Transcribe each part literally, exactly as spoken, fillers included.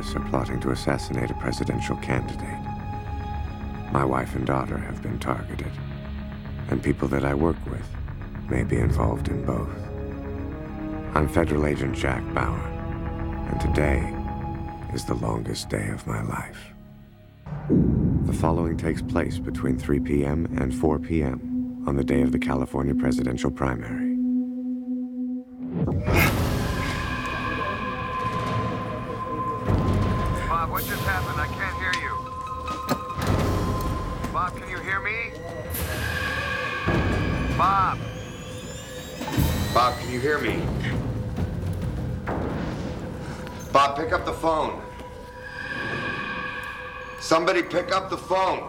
terrorists are plotting to assassinate a presidential candidate. My wife and daughter have been targeted, and people that I work with may be involved in both. I'm Federal Agent Jack Bauer, and today is the longest day of my life. The following takes place between three p m and four p m on the day of the California presidential primary. Bob, what just happened? I can't hear you. Bob, can you hear me? Bob! Bob, can you hear me? Bob, pick up the phone. Somebody pick up the phone.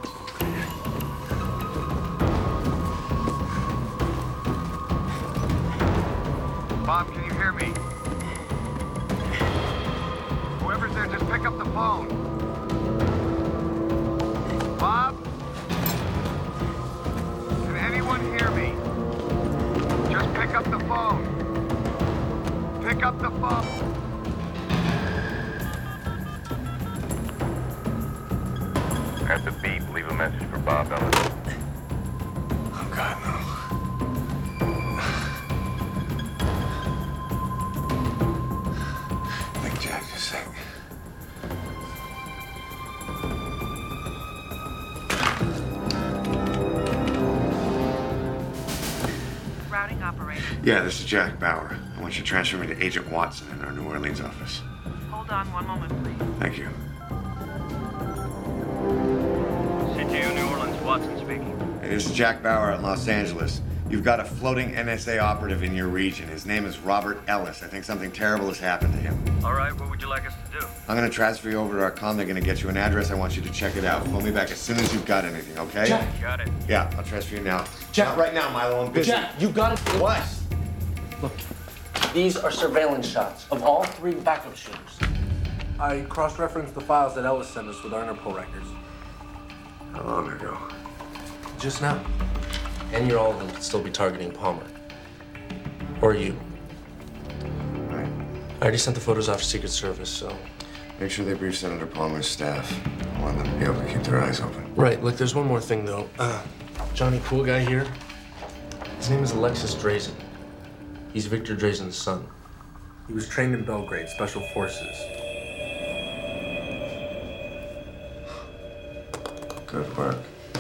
Bob, can you hear me? Whoever's there, just pick up the phone. Bob? Can anyone hear me? Just pick up the phone. Pick up the phone. At the beep, leave a message for Bob Ellis. Oh, God, no. I think Jack is sick. Routing operator. Yeah, this is Jack Bauer. I want you to transfer me to Agent Watson in our New Orleans office. Hold on one moment, please. Thank you. C T U New Orleans, Watson speaking. Hey, this is Jack Bauer at Los Angeles. You've got a floating N S A operative in your region. His name is Robert Ellis. I think something terrible has happened to him. All right, what would you like us to do? I'm going to transfer you over to our comm. They're going to get you an address. I want you to check it out. Phone me back as soon as you've got anything, okay? Jack. Got it. Yeah, I'll transfer you now. Jack. Not right now, Milo. I'm busy. Jack, you got it. What? Look, these are surveillance shots of all three backup shooters. I cross-referenced the files that Ellis sent us with our Interpol records. How long ago? Just now. And you're all of them could still be targeting Palmer. Or you. Right. I already sent the photos off to Secret Service, so... Make sure they brief Senator Palmer's staff. I want them to be able to keep their eyes open. Right, look, there's one more thing, though. Uh, Johnny Cool Guy here, his name is Alexis Drazen. He's Victor Drazen's son. He was trained in Belgrade, Special Forces. Good work.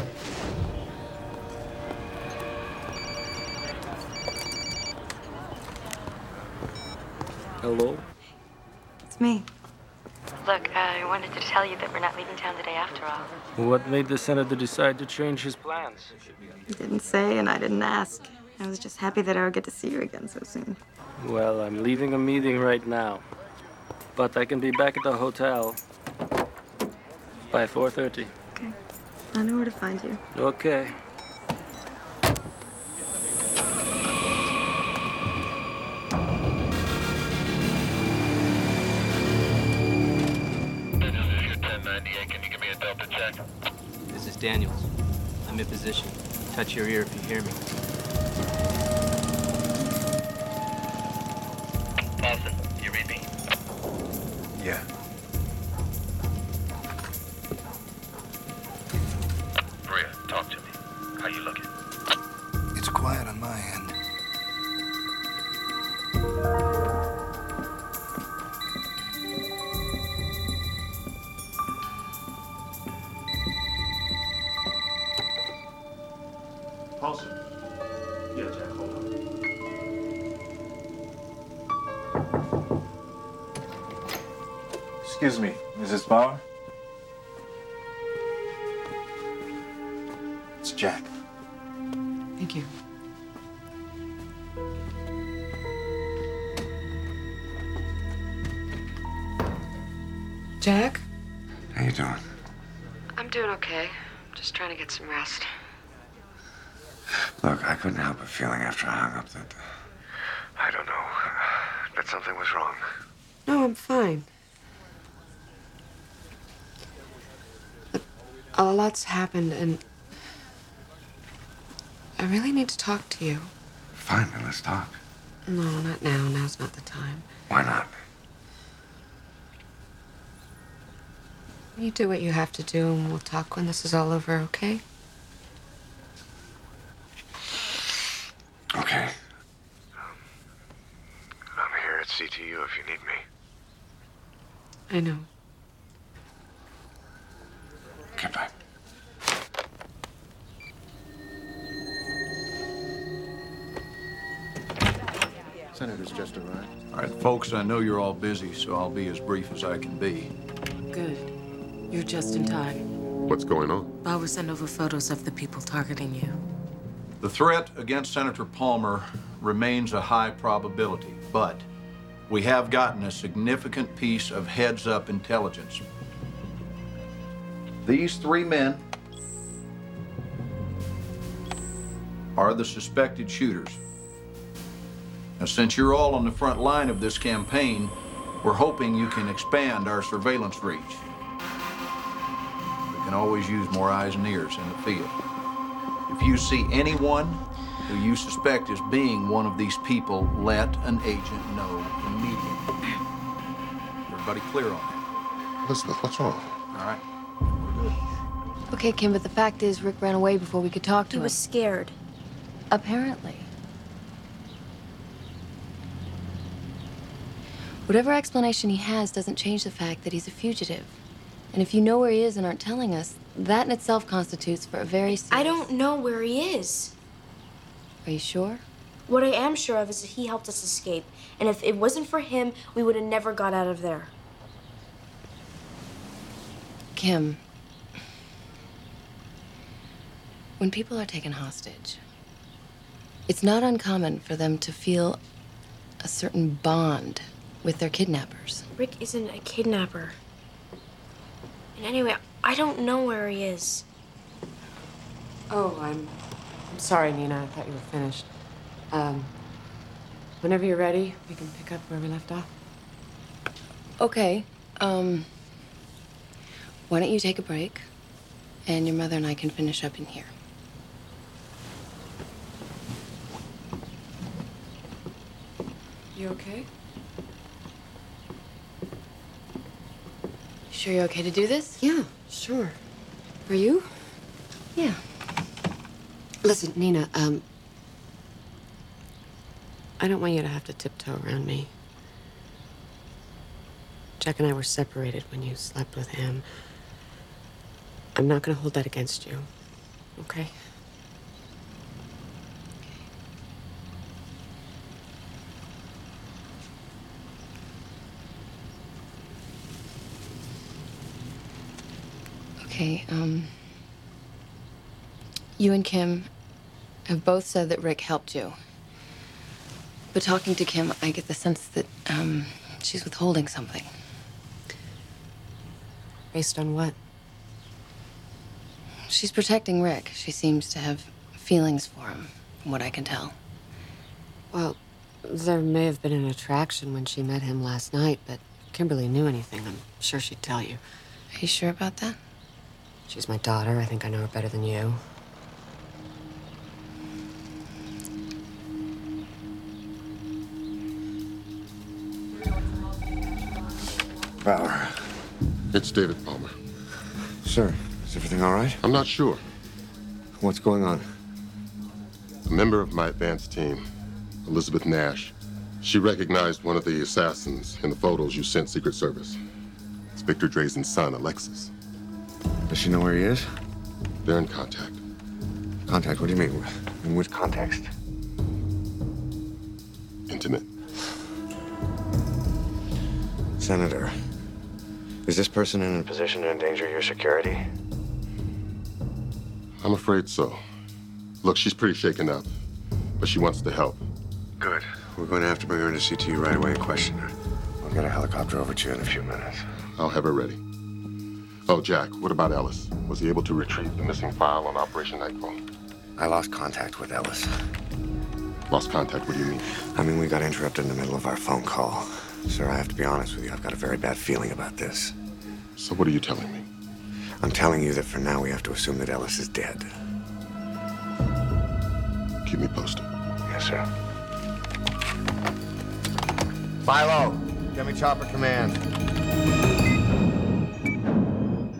Hello? It's me. Look, uh, I wanted to tell you that we're not leaving town today after all. What made the senator decide to change his plans? You didn't say, and I didn't ask. I was just happy that I would get to see you again so soon. Well, I'm leaving a meeting right now. But I can be back at the hotel by four thirty. Okay. I know where to find you. Okay. Can you give me a Delta check? This is Daniels. I'm in position. Touch your ear if you hear me. Austin, you read me? Yeah. Bria, talk to me. How you looking? It's quiet on my end. Paulson. Yeah, Jack, hold on. Excuse me, Missus Bauer? It's Jack. Thank you. Jack? How you doing? I'm doing okay. Just trying to get some rest. Look, I couldn't help but feeling after I hung up that... I don't know. That something was wrong. No, I'm fine. But a lot's happened, and I really need to talk to you. Fine, then let's talk. No, not now. Now's not the time. Why not? You do what you have to do, and we'll talk when this is all over, okay? Okay. I'm here at C T U if you need me. I know. Okay, bye. Senator's just arrived. All right, folks, I know you're all busy, so I'll be as brief as I can be. Good. You're just in time. What's going on? Bauer sent over photos of the people targeting you. The threat against Senator Palmer remains a high probability, but we have gotten a significant piece of heads-up intelligence. These three men are the suspected shooters. Now, since you're all on the front line of this campaign, we're hoping you can expand our surveillance reach. We can always use more eyes and ears in the field. If you see anyone who you suspect is being one of these people, let an agent know immediately. Everybody clear on that? Elizabeth, what's wrong? All right. Okay, Kim, but the fact is Rick ran away before we could talk to him. He was scared. Apparently. Whatever explanation he has doesn't change the fact that he's a fugitive. And if you know where he is and aren't telling us, that in itself constitutes for a very serious... I don't know where he is. Are you sure? What I am sure of is that he helped us escape. And if it wasn't for him, we would have never got out of there. Kim, when people are taken hostage, it's not uncommon for them to feel a certain bond with their kidnappers. Rick isn't a kidnapper. And anyway, I don't know where he is. Oh, I'm... I'm sorry, Nina. I thought you were finished. Um, whenever you're ready, we can pick up where we left off. Okay, um... why don't you take a break, and your mother and I can finish up in here. You okay? Sure you're okay to do this? Yeah, sure. Are you? Yeah. Listen, Nina, um... I don't want you to have to tiptoe around me. Jack and I were separated when you slept with him. I'm not gonna hold that against you, okay? Okay, um... you and Kim have both said that Rick helped you. But talking to Kim, I get the sense that, um, she's withholding something. Based on what? She's protecting Rick. She seems to have feelings for him, from what I can tell. Well, there may have been an attraction when she met him last night, but if Kimberly knew anything, I'm sure she'd tell you. Are you sure about that? She's my daughter. I think I know her better than you. Bauer. It's David Palmer. Sir, is everything all right? I'm not sure. What's going on? A member of my advance team, Elizabeth Nash, she recognized one of the assassins in the photos you sent Secret Service. It's Victor Drazen's son, Alexis. Does she know where he is? They're in contact. Contact? What do you mean? In which context? Intimate. Senator, is this person in a position to endanger your security? I'm afraid so. Look, she's pretty shaken up, but she wants to help. Good. We're going to have to bring her into C T U right away and question her. We'll get a helicopter over to you in a few minutes. I'll have her ready. Oh, Jack, what about Ellis? Was he able to retrieve the missing file on Operation Nightfall? I lost contact with Ellis. Lost contact? What do you mean? I mean, we got interrupted in the middle of our phone call. Sir, I have to be honest with you. I've got a very bad feeling about this. So what are you telling me? I'm telling you that for now we have to assume that Ellis is dead. Keep me posted. Yes, sir. Philo, get me chopper command.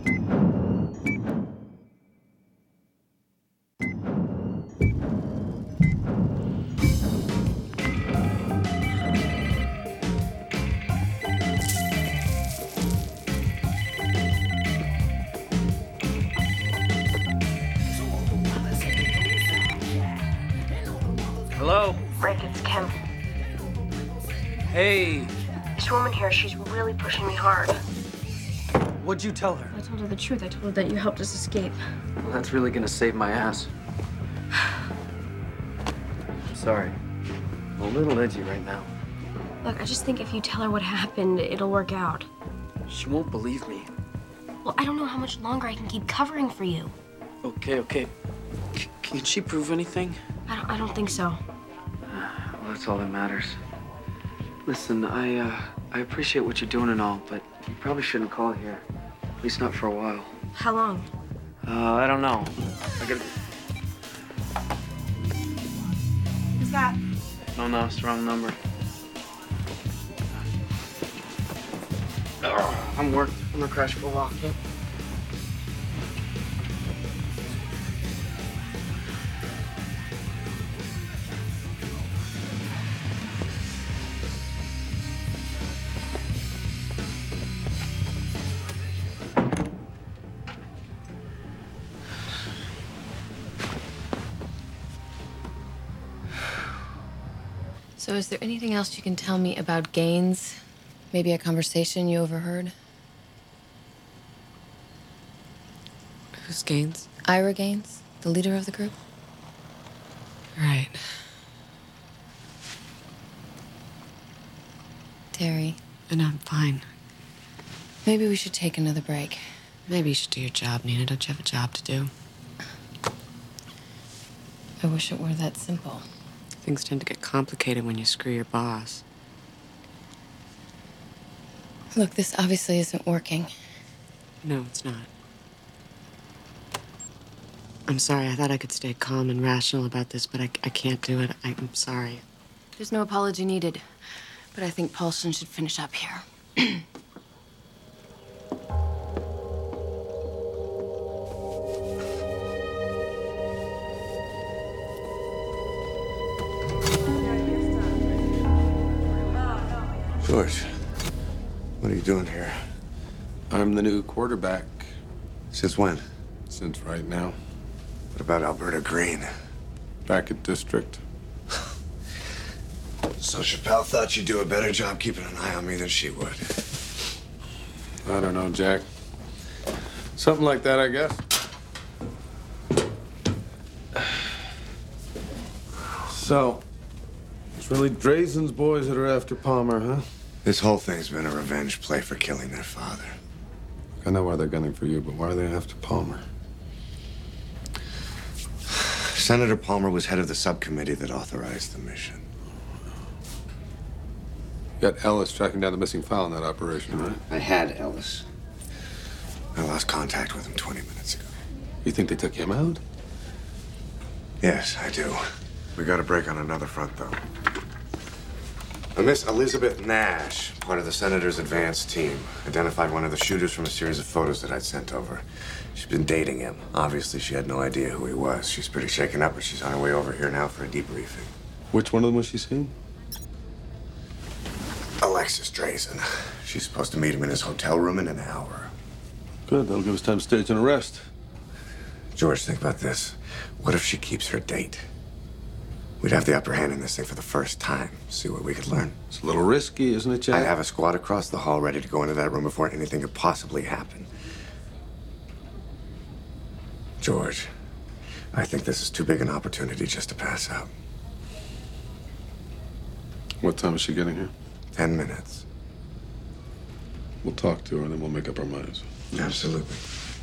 Hey. This woman here, she's really pushing me hard. What'd you tell her? I told her the truth. I told her that you helped us escape. Well, that's really gonna save my ass. I'm sorry. I'm a little edgy right now. Look, I just think if you tell her what happened, it'll work out. She won't believe me. Well, I don't know how much longer I can keep covering for you. Okay, okay. C can she prove anything? I don't, I don't think so. Well, that's all that matters. Listen, I, uh, I appreciate what you're doing and all, but you probably shouldn't call here. At least not for a while. How long? Uh, I don't know. I gotta... Who's that? No, no, it's the wrong number. Oh, I'm worked. I'm gonna crash for a walk. Yeah? So is there anything else you can tell me about Gaines? Maybe a conversation you overheard? Who's Gaines? Ira Gaines, the leader of the group? Right. Terry. And I'm fine. Maybe we should take another break. Maybe you should do your job, Nina. Don't you have a job to do? I wish it were that simple. Things tend to get complicated when you screw your boss. Look, this obviously isn't working. No, it's not. I'm sorry. I thought I could stay calm and rational about this, but I, I can't do it. I, I'm sorry. There's no apology needed, but I think Paulson should finish up here. George, what are you doing here? I'm the new quarterback. Since when? Since right now. What about Alberta Green? Back at district. So Chappelle thought you'd do a better job keeping an eye on me than she would. I don't know, Jack. Something like that, I guess. So, it's really Drazen's boys that are after Palmer, huh? This whole thing's been a revenge play for killing their father. I know why they're gunning for you, but why are they after Palmer? Senator Palmer was head of the subcommittee that authorized the mission. You got Ellis tracking down the missing file in that operation, right? I had Ellis. I lost contact with him twenty minutes ago. You think they took him out? Yes, I do. We got a break on another front, though. A Miss Elizabeth Nash, part of the senator's advance team, identified one of the shooters from a series of photos that I'd sent over. She's been dating him. Obviously, she had no idea who he was. She's pretty shaken up, but she's on her way over here now for a debriefing. Which one of them was she seeing? Alexis Drazen. She's supposed to meet him in his hotel room in an hour. Good, that'll give us time to stage an arrest. George, think about this. What if she keeps her date? We'd have the upper hand in this thing for the first time. See what we could learn. It's a little risky, isn't it, Jack? I'd have a squad across the hall ready to go into that room before anything could possibly happen. George, I think this is too big an opportunity just to pass up. What time is she getting here? Ten minutes. We'll talk to her and then we'll make up our minds. Absolutely.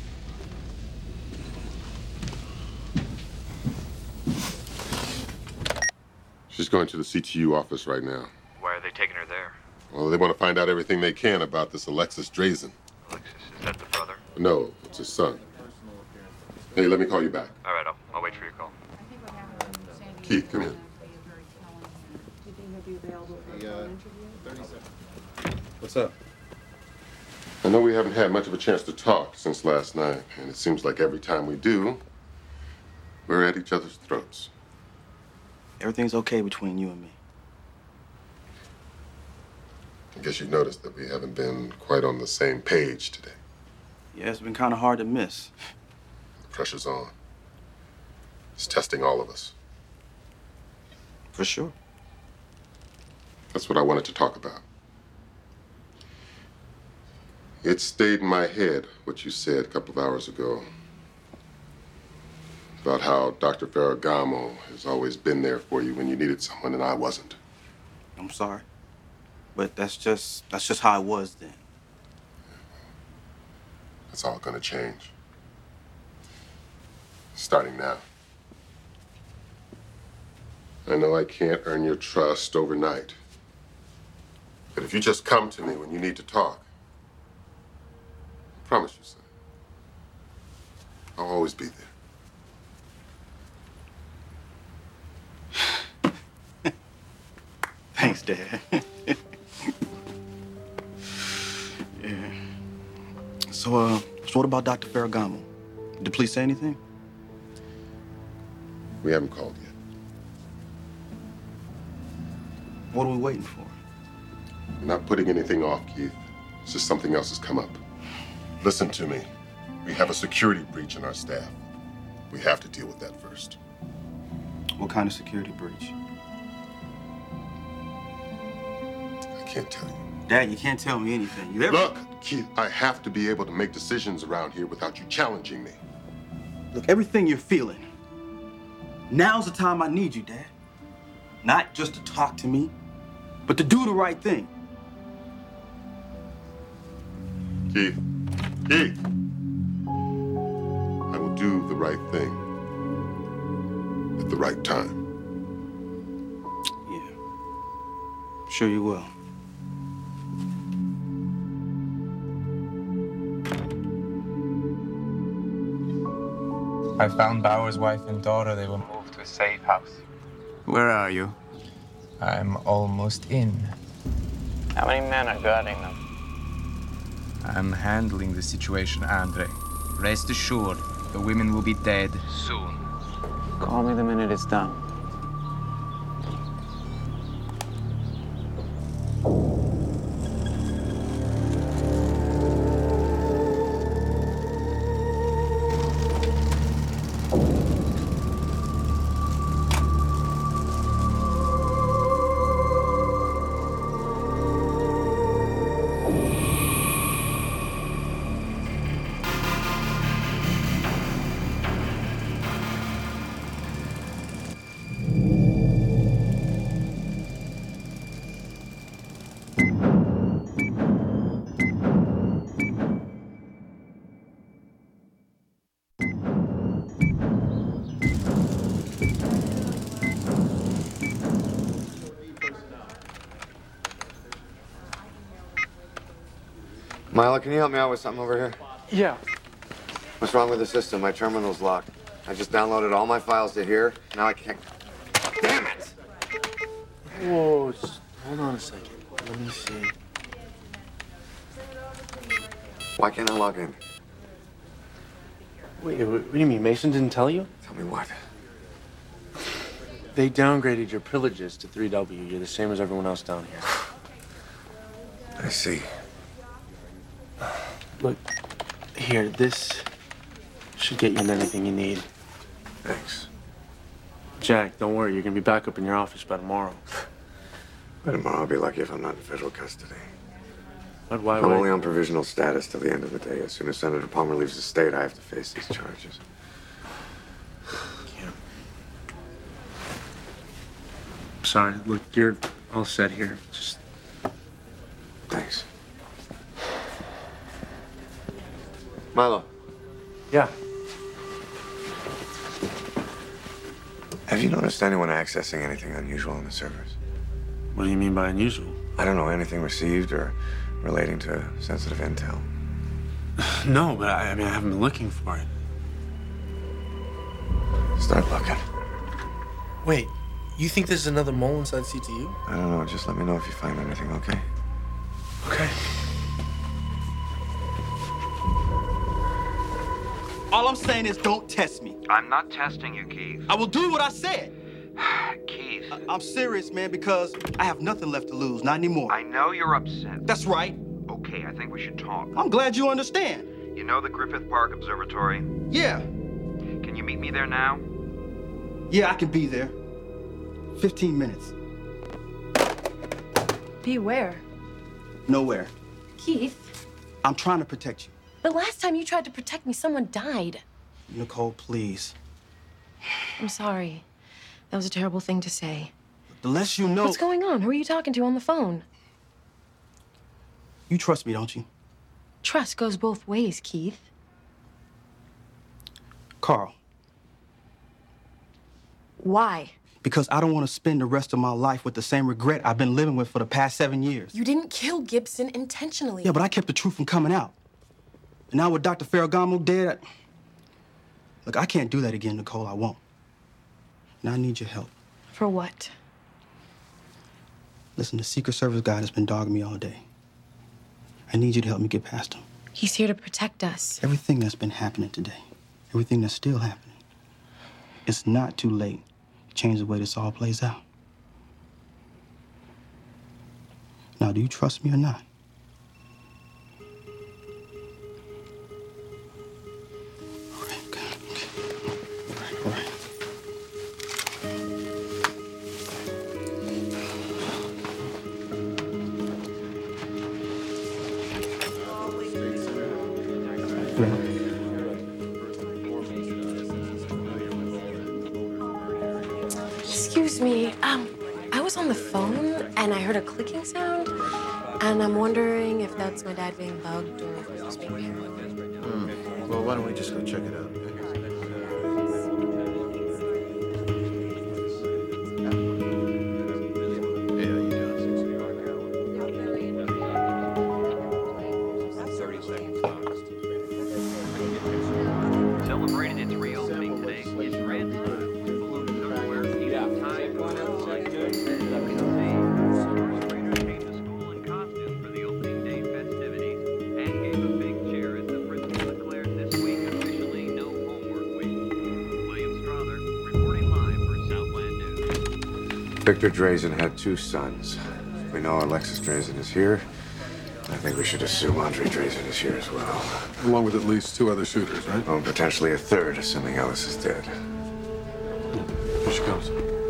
She's going to the C T U office right now. Why are they taking her there? Well, they want to find out everything they can about this Alexis Drazen. Alexis, is that the brother? No, it's his son. Hey, let me call you back. All right, I'll, I'll wait for your call. Keith, come here. What's up? I know we haven't had much of a chance to talk since last night, and it seems like every time we do, we're at each other's throats. Everything's okay between you and me. I guess you've noticed that we haven't been quite on the same page today. Yeah, it's been kind of hard to miss. The pressure's on. It's testing all of us. For sure. That's what I wanted to talk about. It stayed in my head, what you said a couple of hours ago, about how Doctor Ferragamo has always been there for you when you needed someone and I wasn't. I'm sorry, but that's just that's just how I was then. That's all gonna change. Starting now. I know I can't earn your trust overnight. But if you just come to me when you need to talk, I promise you, son, I'll always be there. Thanks, Dad. Yeah. So, uh, so what about Doctor Ferragamo? Did the police say anything? We haven't called yet. What are we waiting for? We're not putting anything off, Keith. It's just something else has come up. Listen to me. We have a security breach in our staff. We have to deal with that first. What kind of security breach? I can't tell you. Dad, you can't tell me anything. You ever... Look, Keith, I have to be able to make decisions around here without you challenging me. Look, everything you're feeling, now's the time I need you, Dad. Not just to talk to me, but to do the right thing. Keith, Keith, I will do the right thing at the right time. Yeah, sure you will. I found Bauer's wife and daughter. They were moved to a safe house. Where are you? I'm almost in. How many men are guarding them? I'm handling the situation, Andre. Rest assured, the women will be dead soon. Call me the minute it's done. Milo, can you help me out with something over here? Yeah. What's wrong with the system? My terminal's locked. I just downloaded all my files to here. Now I can't. Damn it! Whoa, just hold on a second. Let me see. Why can't I log in? Wait, what do you mean? Mason didn't tell you? Tell me what? They downgraded your privileges to three W. You're the same as everyone else down here. I see. Look, here, this should get you in anything you need. Thanks. Jack, don't worry. You're going to be back up in your office by tomorrow. By tomorrow, I'll be lucky if I'm not in federal custody. But why I'm wait? only on provisional status till the end of the day. As soon as Senator Palmer leaves the state, I have to face these charges. Yeah. Sorry. Look, you're all set here. Just... Thanks. Milo. Yeah. Have you noticed anyone accessing anything unusual on the servers? What do you mean by unusual? I don't know, anything received or relating to sensitive intel. No, but I, I mean, I haven't been looking for it. Start looking. Wait, you think there's another mole inside C T U? I don't know, just let me know if you find anything, okay? Okay. All I'm saying is don't test me. I'm not testing you, Keith. I will do what I said. Keith. I- I'm serious, man, because I have nothing left to lose, not anymore. I know you're upset. That's right. Okay, I think we should talk. I'm glad you understand. You know the Griffith Park Observatory? Yeah. Can you meet me there now? Yeah, I can be there. Fifteen minutes. Be where? Nowhere. Keith, I'm trying to protect you. the last time you tried to protect me, someone died. Nicole, please. I'm sorry. That was a terrible thing to say. The less you know... What's going on? Who are you talking to on the phone? You trust me, don't you? Trust goes both ways, Keith. Carl. Why? Because I don't want to spend the rest of my life with the same regret I've been living with for the past seven years. You didn't kill Gibson intentionally. Yeah, but I kept the truth from coming out. And now with Doctor Ferragamo dead, I... Look, I can't do that again, Nicole. I won't. And I need your help. For what? Listen, the Secret Service guy has been dogging me all day. I need you to help me get past him. He's here to protect us. Everything that's been happening today, everything that's still happening, it's not too late to change the way this all plays out. Now, do you trust me or not? All right, okay, okay. All right, all right. Excuse me, um, I was on the phone and I heard a clicking sound, and I'm wondering if that's my dad being bugged or if he's just being paranoid. Hmm. Well, why don't we just go check it out? Celebrated its reopening today. It's red. Victor Drazen had two sons. We know Alexis Drazen is here. I think we should assume Andre Drazen is here as well. Along with at least two other shooters, right? Oh, and potentially a third, assuming Ellis is dead. Here she comes.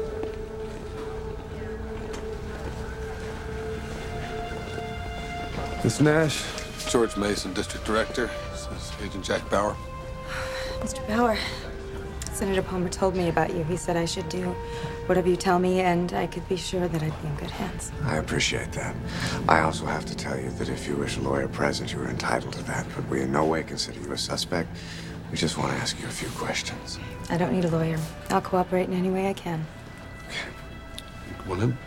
Miss Nash, George Mason, District Director. This is Agent Jack Bauer. Mister Bauer, Senator Palmer told me about you. He said I should do whatever you tell me, and I could be sure that I'd be in good hands. I appreciate that. I also have to tell you that if you wish a lawyer present, you are entitled to that, but we in no way consider you a suspect. We just want to ask you a few questions. I don't need a lawyer. I'll cooperate in any way I can. Come on in.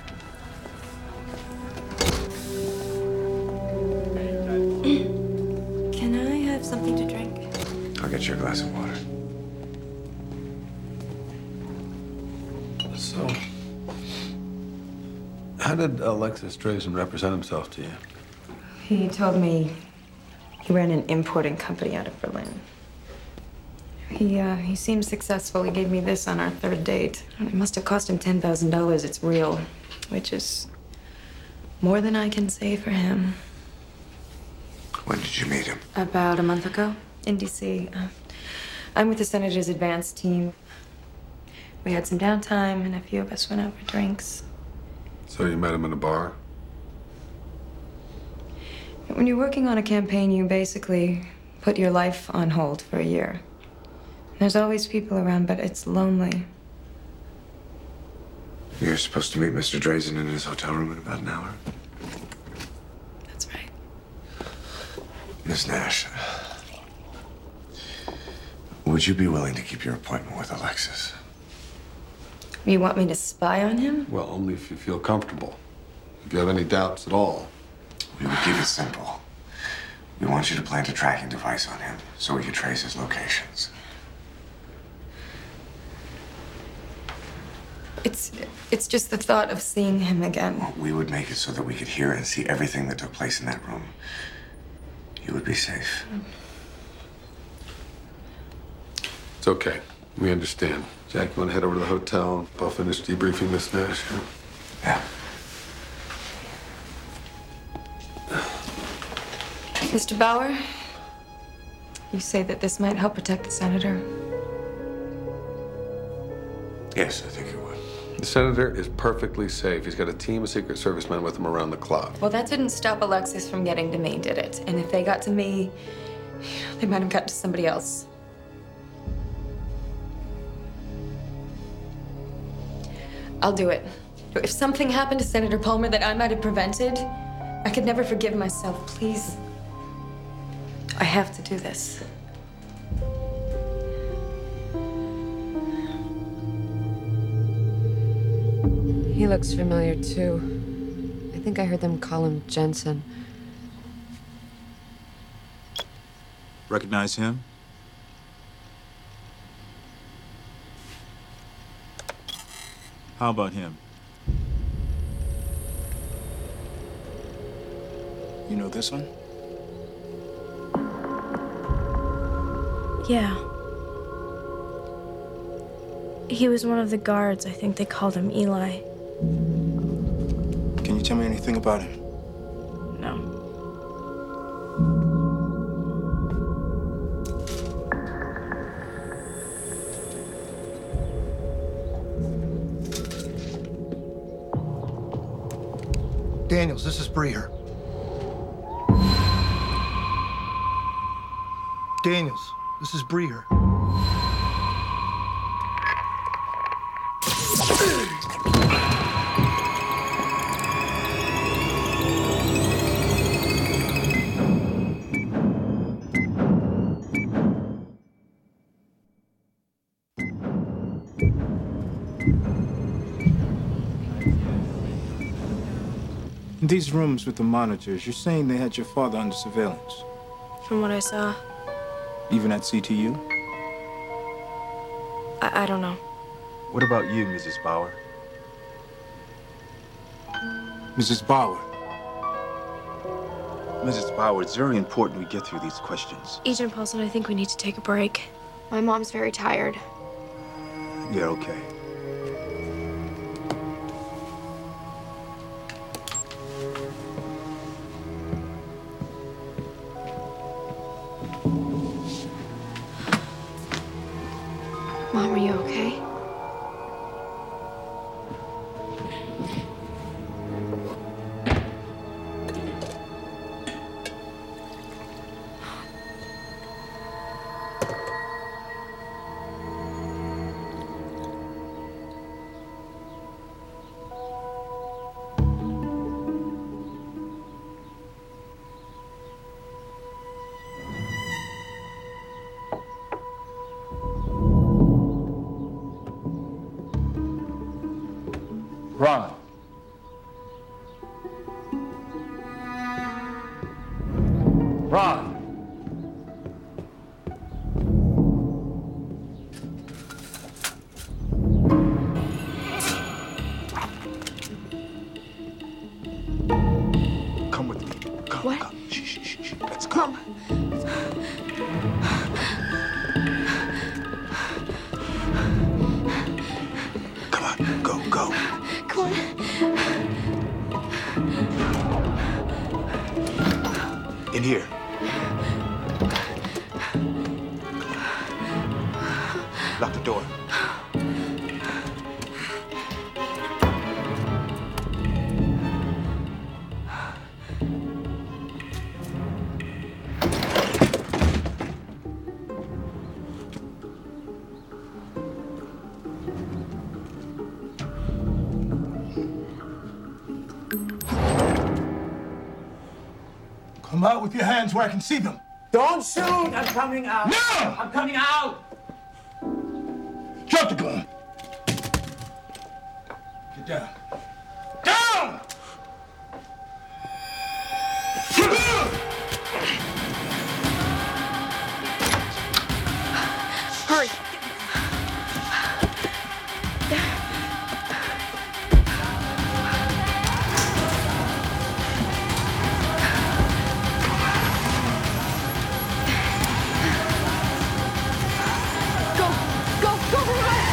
Can I have something to drink? I'll get you a glass of water. So, how did Alexis Drazen represent himself to you? He told me he ran an importing company out of Berlin. He, uh, he seemed successful. He gave me this on our third date. It must have cost him ten thousand dollars. It's real, which is more than I can say for him. When did you meet him? About a month ago in D C. Uh, I'm with the Senator's advance team. We had some downtime, and a few of us went out for drinks. So you met him in a bar? When you're working on a campaign, you basically put your life on hold for a year. There's always people around, but it's lonely. You're supposed to meet Mister Drazen in his hotel room in about an hour? That's right. Miss Nash, would you be willing to keep your appointment with Alexis? You want me to spy on him? Well, only if you feel comfortable. If you have any doubts at all. We would keep it simple. We want you to plant a tracking device on him so we can trace his locations. It's it's just the thought of seeing him again. Well, we would make it so that we could hear and see everything that took place in that room. You would be safe. It's okay. We understand. Jack, you want to head over to the hotel? I'll finish debriefing Miss Nash. Yeah. Mister Bauer, you say that this might help protect the senator? Yes, I think it would. The senator is perfectly safe. He's got a team of Secret Service men with him around the clock. Well, that didn't stop Alexis from getting to me, did it? And if they got to me, they might have got to somebody else. I'll do it. If something happened to Senator Palmer that I might have prevented, I could never forgive myself. Please, I have to do this. He looks familiar, too. I think I heard them call him Jensen. Recognize him? How about him? You know this one? Yeah. He was one of the guards. I think they called him Eli. Can you tell me anything about him? No. Daniels, this is Breher. Daniels, this is Breher. In these rooms with the monitors, you're saying they had your father under surveillance? From what I saw, Even at C T U? I, I don't know. What about you, Missus Bauer? Missus Bauer. Missus Bauer, it's very important we get through these questions. Agent Paulson, I think we need to take a break. My mom's very tired. Yeah, okay. Mom, are you okay? Ron. Ron. Come with me. Come, What? come. Shh, shh, shh, shh. Let's go. Mom. Come on, go, go. Come on. In here. Lock the door. Come out with your hands where I can see them. Don't shoot! I'm coming out. No! I'm coming out! Drop the gun. Get down. Down! Hurry. Go, go, go, go, go!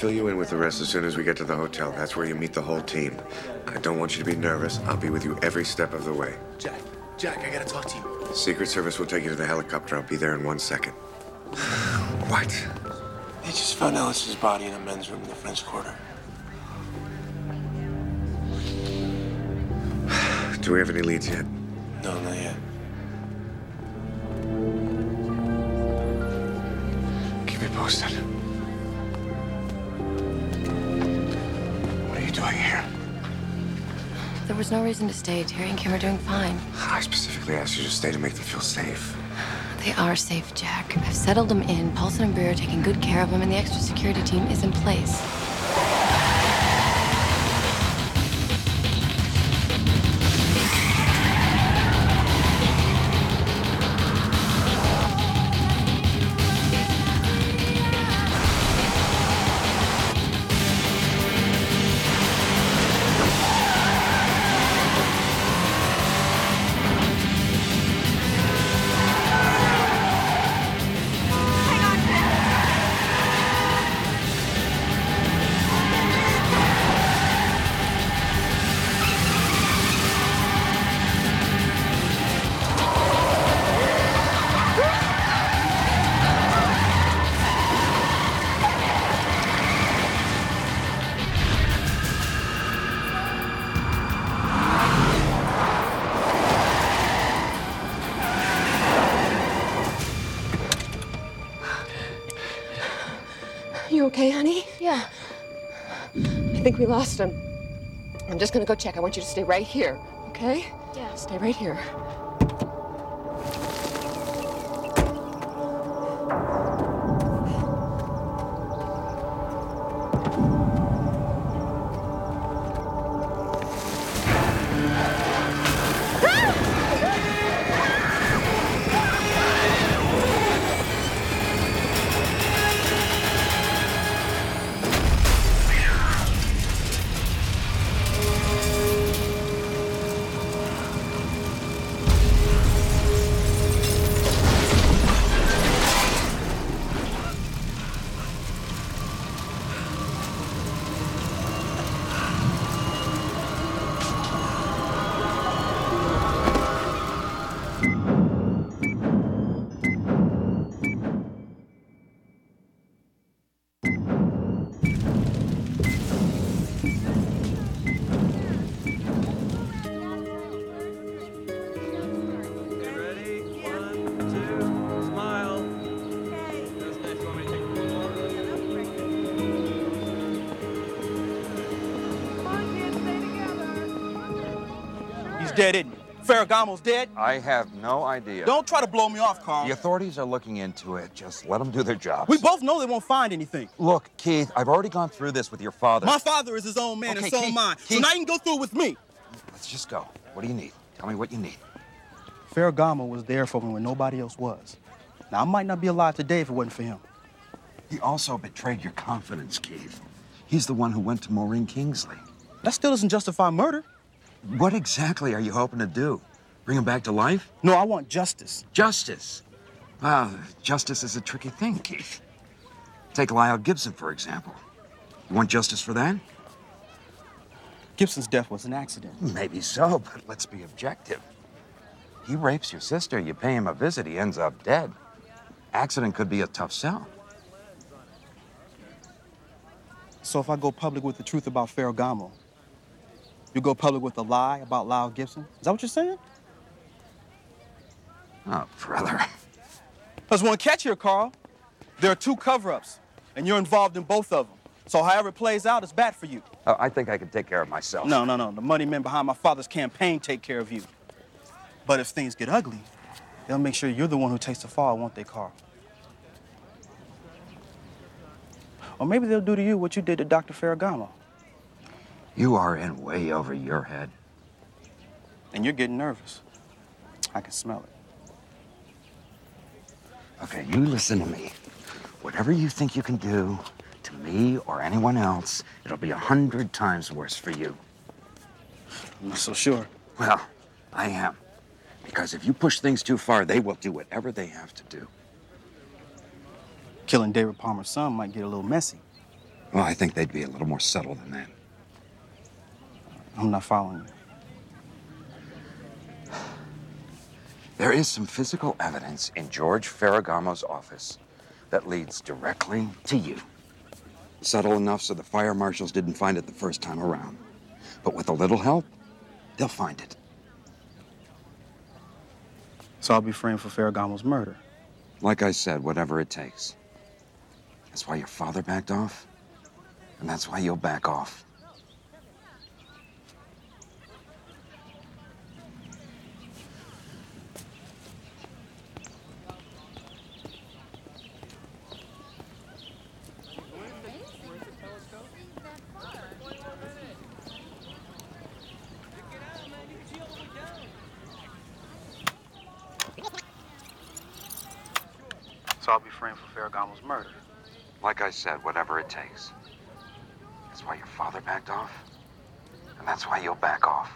fill you in with the rest as soon as we get to the hotel. That's where you meet the whole team. I don't want you to be nervous. I'll be with you every step of the way. Jack, Jack, I gotta talk to you. Secret Service will take you to the helicopter. I'll be there in one second. What? They just found Ellis's body in a men's room in the French Quarter. Do we have any leads yet? No, not yet. Keep me posted. What are you doing here? There was no reason to stay. Terry and Kim are doing fine. I specifically asked you to stay to make them feel safe. They are safe, Jack. I've settled them in. Paulson and Breer are taking good care of them, and the extra security team is in place. You okay, honey? Yeah. I think we lost him. I'm just gonna go check. I want you to stay right here, okay? Yeah. Stay right here. He's dead, isn't he? Ferragamo's dead? I have no idea. Don't try to blow me off, Carl. The authorities are looking into it. Just let them do their job. We both know they won't find anything. Look, Keith, I've already gone through this with your father. My father is his own man, Okay, and so Keith, am I. Keith. So now you can go through it with me. Let's just go. What do you need? Tell me what you need. Ferragamo was there for me when nobody else was. Now, I might not be alive today if it wasn't for him. He also betrayed your confidence, Keith. He's the one who went to Maureen Kingsley. That still doesn't justify murder. What exactly are you hoping to do? Bring him back to life? No, I want justice. Justice? Well, justice is a tricky thing, Keith. Take Lyle Gibson, for example. You want justice for that? Gibson's death was an accident. Maybe so, but let's be objective. He rapes your sister, you pay him a visit, he ends up dead. Accident could be a tough sell. So if I go public with the truth about Ferragamo, you go public with a lie about Lyle Gibson? Is that what you're saying? Oh, brother. There's one catch here, Carl. There are two cover-ups, and you're involved in both of them. So however it plays out, it's bad for you. Oh, I think I can take care of myself. No, no, no. The money men behind my father's campaign take care of you. But if things get ugly, they'll make sure you're the one who takes the fall, won't they, Carl? Or maybe they'll do to you what you did to Doctor Ferragamo. You are in way over your head. And you're getting nervous. I can smell it. Okay, you listen to me. Whatever you think you can do to me or anyone else, it'll be a hundred times worse for you. I'm not so sure. Well, I am. Because if you push things too far, they will do whatever they have to do. Killing David Palmer's son might get a little messy. Well, I think they'd be a little more subtle than that. I'm not following you. There is some physical evidence in George Ferragamo's office that leads directly to you. Subtle enough so the fire marshals didn't find it the first time around. But with a little help, they'll find it. So I'll be framed for Ferragamo's murder. Like I said, whatever it takes. That's why your father backed off, and that's why you'll back off. So I'll be framed for Ferragamo's murder. Like I said, whatever it takes. That's why your father backed off, and that's why you'll back off.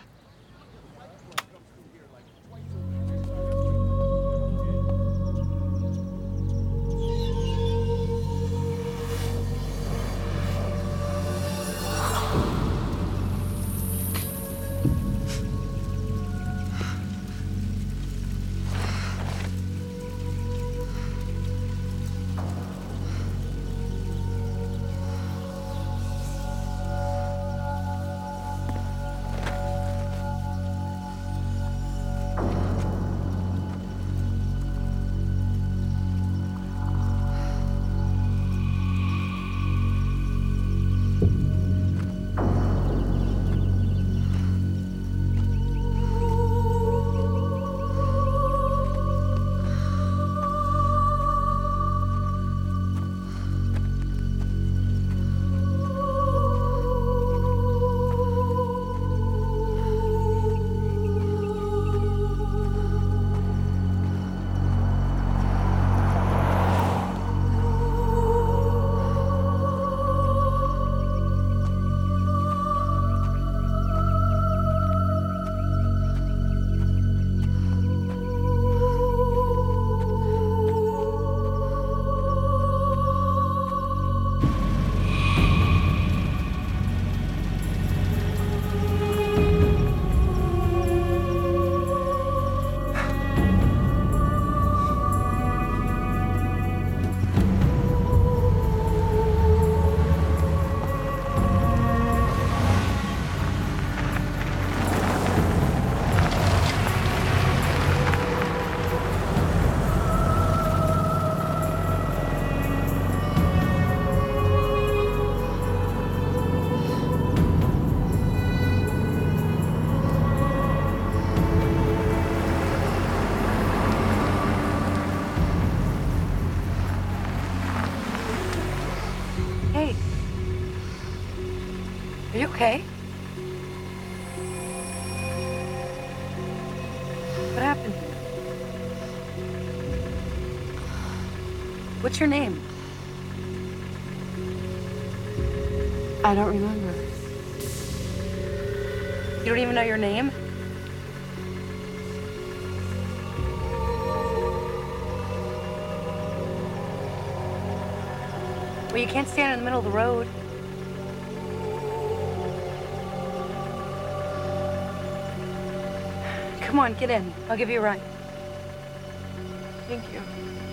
Are you okay? What happened? What's your name? I don't remember. You don't even know your name? Well, you can't stand in the middle of the road. Come on, get in. I'll give you a ride. Thank you.